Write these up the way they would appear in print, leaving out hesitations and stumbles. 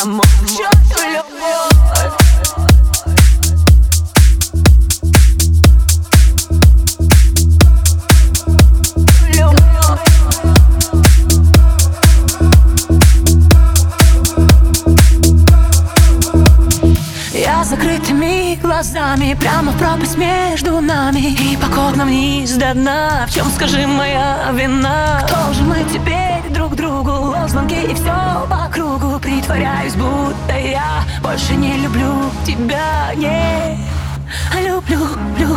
А может, чёрту любовь. Я закрытыми глазами прямо в пропасть между нами, и по кокнам вниз до дна. В чем, скажи, моя вина? Кто же мы теперь друг другу? Ложь-звонки и все по кругу. Притворяюсь, будто я больше не люблю тебя. Не люблю,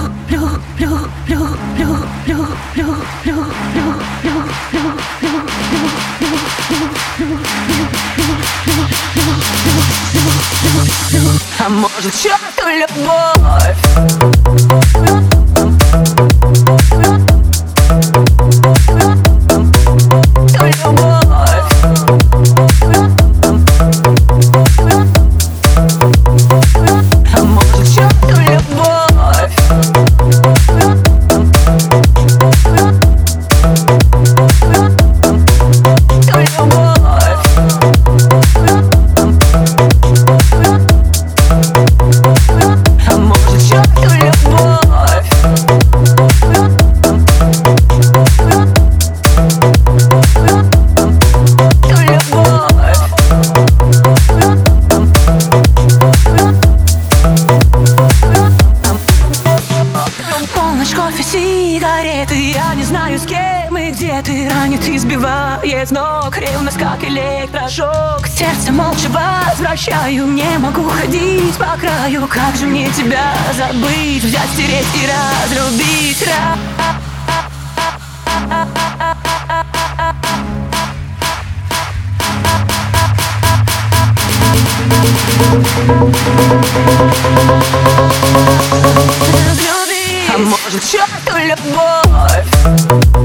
а может, чёрту любовь. Кофе, сигареты, я не знаю, с кем и где ты. Ранит, избивает ног, ревность как электрошок. Сердце молча возвращаю, не могу ходить по краю. Как же мне тебя забыть, взять, стереть и разрубить. А может, чёрту любовь.